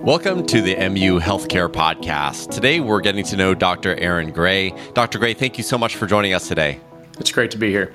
Welcome to the MU Healthcare Podcast. Today we're getting to know Dr. Aaron Gray. Dr. Gray, thank you so much for joining us today. It's great to be here.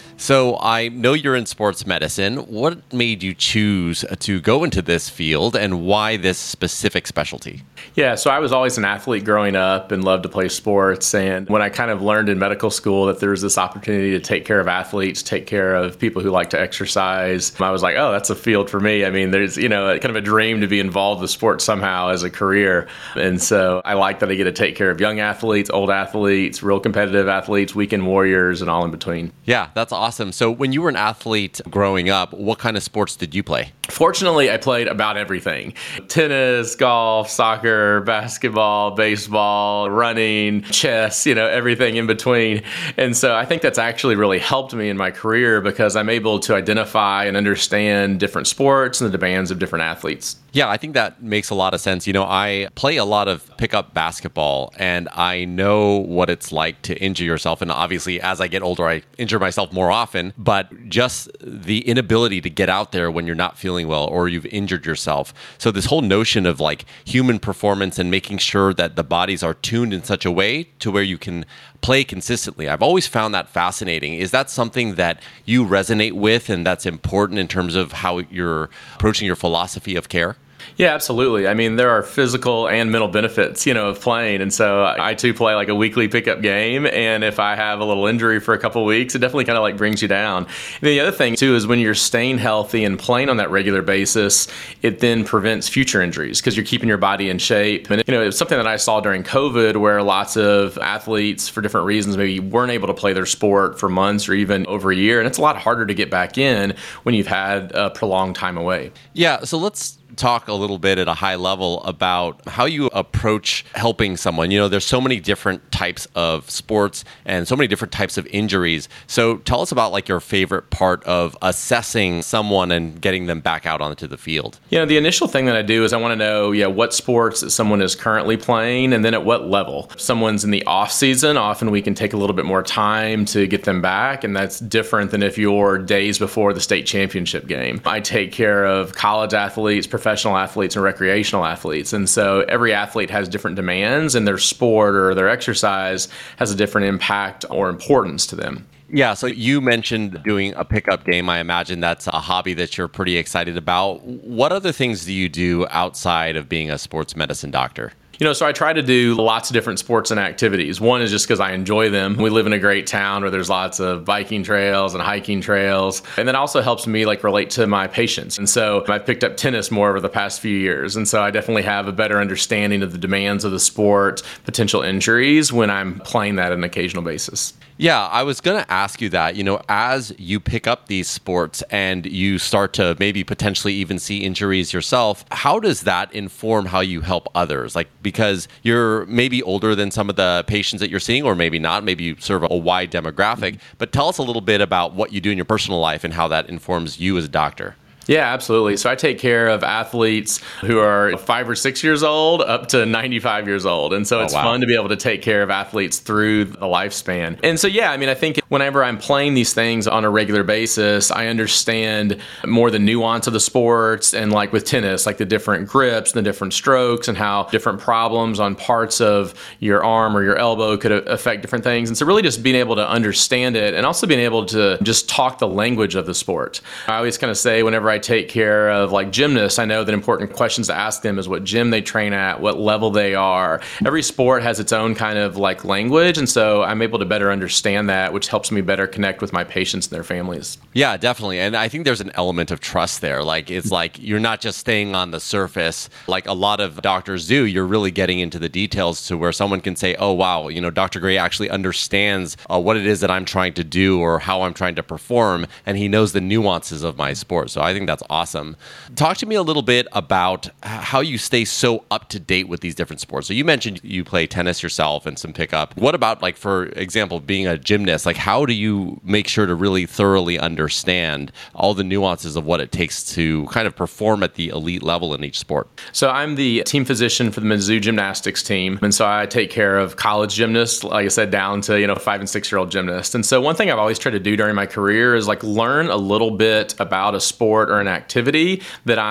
So I know you're in sports medicine. What made you choose to go into this field and why this specific specialty? Yeah, so I was always an athlete growing up and loved to play sports. And when I kind of learned in medical school that there was this opportunity to take care of athletes, take care of people who like to exercise, I was like, oh, that's a field for me. I mean, there's, kind of a dream to be involved with sports somehow as a career. And so I like that I get to take care of young athletes, old athletes, real competitive athletes, weekend warriors, and all in between. Yeah, that's awesome. So when you were an athlete growing up, what kind of sports did you play? Fortunately, I played about everything. Tennis, golf, soccer, basketball, baseball, running, chess, everything in between. And so I think that's actually really helped me in my career because I'm able to identify and understand different sports and the demands of different athletes. Yeah, I think that makes a lot of sense. I play a lot of pickup basketball, and I know what it's like to injure yourself. And obviously, as I get older, I injure myself more often. But just the inability to get out there when you're not feeling well or you've injured yourself. So this whole notion of like human performance and making sure that the bodies are tuned in such a way to where you can play consistently. I've always found that fascinating. Is that something that you resonate with and that's important in terms of how you're approaching your philosophy of care? Yeah, absolutely. I mean, there are physical and mental benefits, of playing. And so I too play like a weekly pickup game. And if I have a little injury for a couple of weeks, it definitely kind of like brings you down. And the other thing too is when you're staying healthy and playing on that regular basis, it then prevents future injuries because you're keeping your body in shape. And, it's something that I saw during COVID where lots of athletes for different reasons maybe weren't able to play their sport for months or even over a year. And it's a lot harder to get back in when you've had a prolonged time away. Yeah. So let's talk a little bit at a high level about how you approach helping someone. There's so many different types of sports and so many different types of injuries. So tell us about like your favorite part of assessing someone and getting them back out onto the field. The initial thing that I do is I want to know, what sports that someone is currently playing and then at what level. If someone's in the off season, often we can take a little bit more time to get them back. And that's different than if you're days before the state championship game. I take care of college athletes, professional athletes and recreational athletes. And so every athlete has different demands and their sport or their exercise has a different impact or importance to them. Yeah, so you mentioned doing a pickup game. I imagine that's a hobby that you're pretty excited about. What other things do you do outside of being a sports medicine doctor? So I try to do lots of different sports and activities. One is just because I enjoy them. We live in a great town where there's lots of biking trails and hiking trails. And that also helps me relate to my patients. And so I've picked up tennis more over the past few years. And so I definitely have a better understanding of the demands of the sport, potential injuries when I'm playing that on an occasional basis. Yeah, I was going to ask you that, as you pick up these sports and you start to maybe potentially even see injuries yourself, how does that inform how you help others? Because you're maybe older than some of the patients that you're seeing, or maybe not, maybe you serve a wide demographic, but tell us a little bit about what you do in your personal life and how that informs you as a doctor. Yeah, absolutely. So I take care of athletes who are 5 or 6 years old up to 95 years old. And so it's fun to be able to take care of athletes through the lifespan. And so, I think whenever I'm playing these things on a regular basis, I understand more the nuance of the sports and with tennis, the different grips, the different strokes and how different problems on parts of your arm or your elbow could affect different things. And so really just being able to understand it and also being able to just talk the language of the sport. I always kind of say whenever I take care of gymnasts, I know that important questions to ask them is what gym they train at, what level they are. Every sport has its own kind of language. And so I'm able to better understand that, which helps me better connect with my patients and their families. Yeah, definitely. And I think there's an element of trust there. It's you're not just staying on the surface like a lot of doctors do. You're really getting into the details to where someone can say, oh, wow, Dr. Gray actually understands what it is that I'm trying to do or how I'm trying to perform. And he knows the nuances of my sport. So I think that's awesome. Talk to me a little bit about how you stay so up to date with these different sports. So you mentioned you play tennis yourself and some pickup. What about for example, being a gymnast? How do you make sure to really thoroughly understand all the nuances of what it takes to kind of perform at the elite level in each sport? So I'm the team physician for the Mizzou gymnastics team. And so I take care of college gymnasts, like I said, down to, 5 and 6 year old gymnasts. And so one thing I've always tried to do during my career is learn a little bit about a sport or an activity that I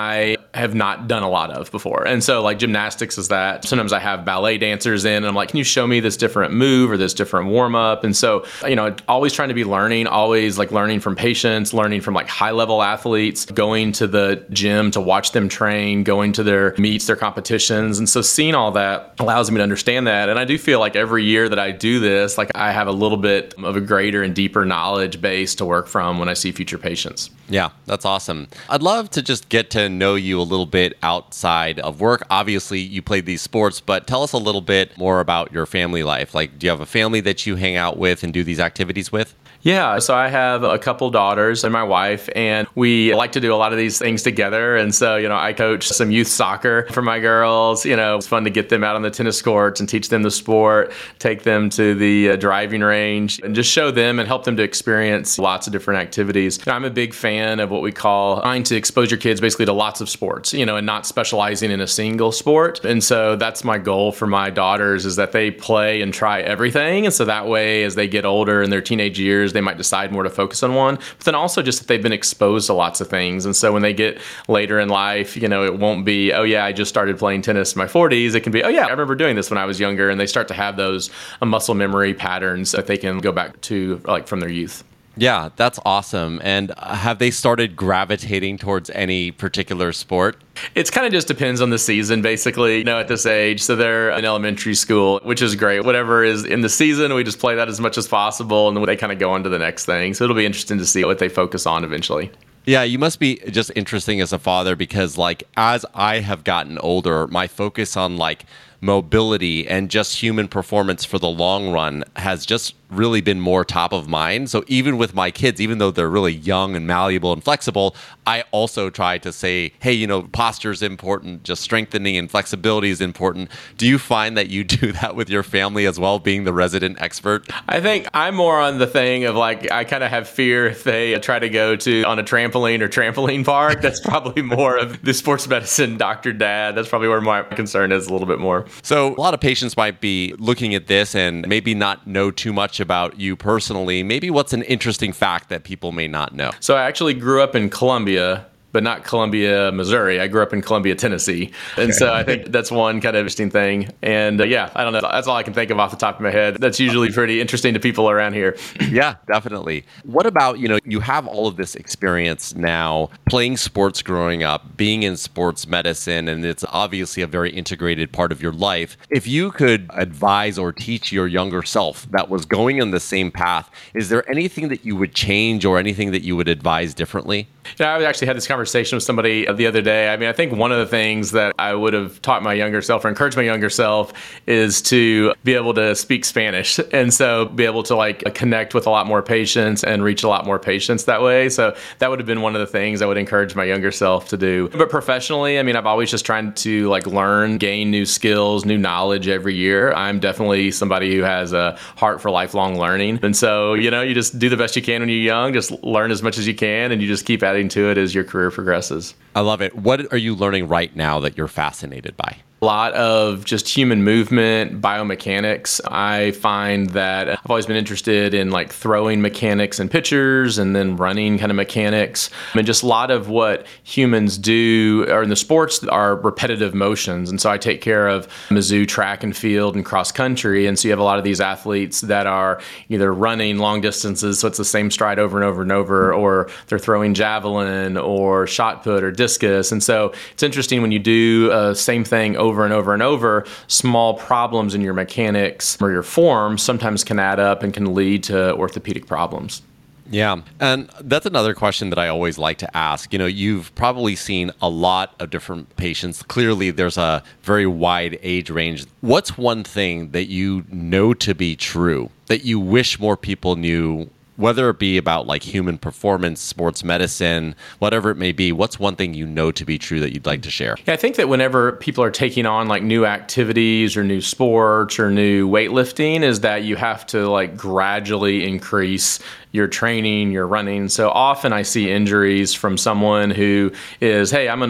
have not done a lot of before. And so like gymnastics is that. Sometimes I have ballet dancers in and I'm like, can you show me this different move or this different warm up? And so, always trying to be learning, always like learning from patients, learning from like high level athletes, going to the gym to watch them train, going to their meets, their competitions. And so seeing all that allows me to understand that. And I do feel like every year that I do this, like I have a little bit of a greater and deeper knowledge base to work from when I see future patients. Yeah, that's awesome. I'd love to just get to know you a little bit outside of work. Obviously, you played these sports, but tell us a little bit more about your family life. Like, do you have a family that you hang out with and do these activities with? Yeah, so I have a couple daughters and my wife, and we like to do a lot of these things together. And so, I coach some youth soccer for my girls. It's fun to get them out on the tennis courts and teach them the sport, take them to the driving range, and just show them and help them to experience lots of different activities. I'm a big fan of what we call trying to expose your kids basically to lots of sports, and not specializing in a single sport. And so that's my goal for my daughters, is that they play and try everything. And so that way, as they get older in their teenage years, they might decide more to focus on one, but then also just that they've been exposed to lots of things. And so when they get later in life, it won't be, oh yeah, I just started playing tennis in my 40s. It can be, oh yeah, I remember doing this when I was younger. And they start to have those muscle memory patterns that they can go back to like from their youth. Yeah, that's awesome. And have they started gravitating towards any particular sport? It's kind of just depends on the season, basically, at this age. So they're in elementary school, which is great. Whatever is in the season, we just play that as much as possible, and then they kind of go on to the next thing. So it'll be interesting to see what they focus on eventually. Yeah, you must be just interesting as a father, because like as I have gotten older, my focus on like mobility and just human performance for the long run has just really been more top of mind. So even with my kids, even though they're really young and malleable and flexible, I also try to say, hey, posture is important, just strengthening and flexibility is important. Do you find that you do that with your family as well, being the resident expert? I think I'm more on the thing of like, I kind of have fear if they try to go on a trampoline or trampoline park. That's probably more of the sports medicine Dr. Dad. That's probably where my concern is a little bit more. So a lot of patients might be looking at this and maybe not know too much about you personally. Maybe what's an interesting fact that people may not know? So I actually grew up in Columbia, but not Columbia, Missouri. I grew up in Columbia, Tennessee. And so I think that's one kind of interesting thing. And I don't know. That's all I can think of off the top of my head. That's usually pretty interesting to people around here. Yeah, definitely. What about, you have all of this experience now playing sports growing up, being in sports medicine, and it's obviously a very integrated part of your life. If you could advise or teach your younger self that was going on the same path, is there anything that you would change or anything that you would advise differently? Yeah, I actually had this conversation with somebody the other day. I mean, I think one of the things that I would have taught my younger self or encouraged my younger self is to be able to speak Spanish. And so be able to like connect with a lot more patients and reach a lot more patients that way. So that would have been one of the things I would encourage my younger self to do. But professionally, I mean, I've always just tried to like learn, gain new skills, new knowledge every year. I'm definitely somebody who has a heart for lifelong learning. And so, you just do the best you can when you're young, just learn as much as you can, and you just keep adding to it as your career progresses. I love it. What are you learning right now that you're fascinated by? A lot of just human movement, biomechanics. I find that I've always been interested in like throwing mechanics and pitchers, and then running kind of mechanics. And just a lot of what humans do or in the sports are repetitive motions. And so I take care of Mizzou track and field and cross country. And so you have a lot of these athletes that are either running long distances, so it's the same stride over and over and over, or they're throwing javelin or shot put or discus. And so it's interesting when you do same thing over and over and over, small problems in your mechanics or your form sometimes can add up and can lead to orthopedic problems. Yeah. And that's another question that I always like to ask. You've probably seen a lot of different patients. Clearly, there's a very wide age range. What's one thing that you know to be true that you wish more people knew, whether it be about like human performance, sports medicine, whatever it may be? What's one thing you know to be true that you'd like to share? Yeah, I think that whenever people are taking on like new activities or new sports or new weightlifting, is that you have to like gradually increase your training, your running. So often I see injuries from someone who is, hey, I'm going to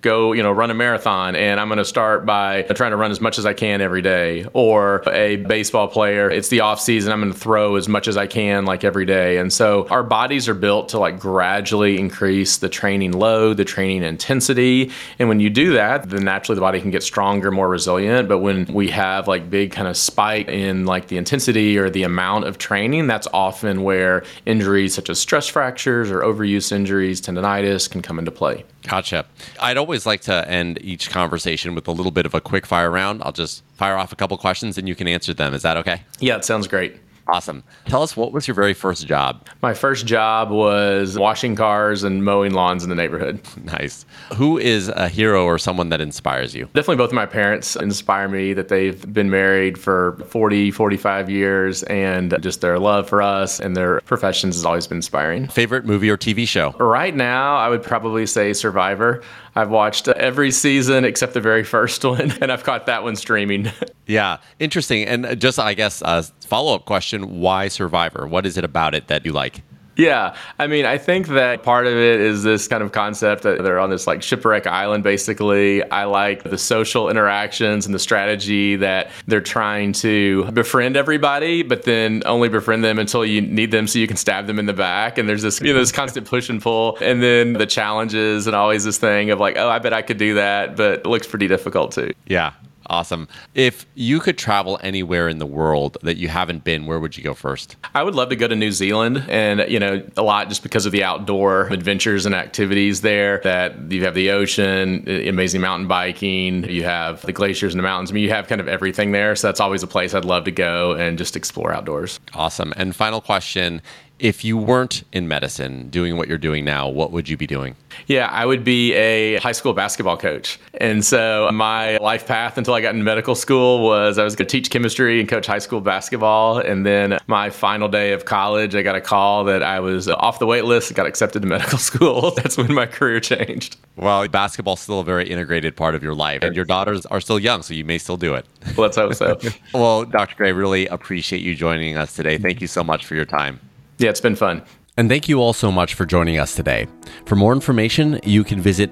go, run a marathon, and I'm going to start by trying to run as much as I can every day. Or a baseball player, it's the off season, I'm going to throw as much as I can like every day. And so our bodies are built to like gradually increase the training load, the training intensity. And when you do that, then naturally the body can get stronger, more resilient. But when we have like big kind of spike in like the intensity or the amount of training, that's often where injuries such as stress fractures or overuse injuries, tendonitis can come into play. Gotcha. I'd always like to end each conversation with a little bit of a quick fire round. I'll just fire off a couple questions and you can answer them. Is that okay? Yeah, it sounds great. Awesome. Tell us, what was your very first job? My first job was washing cars and mowing lawns in the neighborhood. Nice. Who is a hero or someone that inspires you? Definitely both of my parents inspire me, that they've been married for 40, 45 years, and just their love for us and their professions has always been inspiring. Favorite movie or TV show? Right now, I would probably say Survivor. I've watched every season except the very first one, and I've caught that one streaming. Yeah, interesting. And just, I guess, a follow-up question, why Survivor? What is it about it that you like? Yeah, I mean, I think that part of it is this kind of concept that they're on this like shipwreck island, basically. I like the social interactions and the strategy that they're trying to befriend everybody, but then only befriend them until you need them so you can stab them in the back. And there's this, this constant push and pull. And then the challenges and always this thing of like, oh, I bet I could do that, but it looks pretty difficult too. Yeah. Awesome. If you could travel anywhere in the world that you haven't been, where would you go first? I would love to go to New Zealand, and a lot just because of the outdoor adventures and activities there, that you have the ocean, amazing mountain biking, you have the glaciers and the mountains. I mean, you have kind of everything there. So that's always a place I'd love to go and just explore outdoors. Awesome. And final question, if you weren't in medicine doing what you're doing now, what would you be doing? Yeah, I would be a high school basketball coach. And so my life path until I got into medical school was I was going to teach chemistry and coach high school basketball. And then my final day of college, I got a call that I was off the wait list and got accepted to medical school. That's when my career changed. Well, basketball's still a very integrated part of your life. And your daughters are still young, so you may still do it. Well, let's hope so. Well, Dr. Gray, really appreciate you joining us today. Thank you so much for your time. Yeah, it's been fun. And thank you all so much for joining us today. For more information, you can visit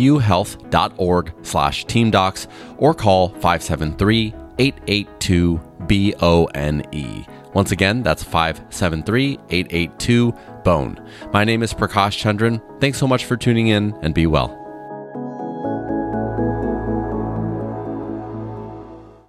muhealth.org/teamdocs or call 573-882-BONE. Once again, that's 573-882-BONE. My name is Prakash Chandran. Thanks so much for tuning in, and be well.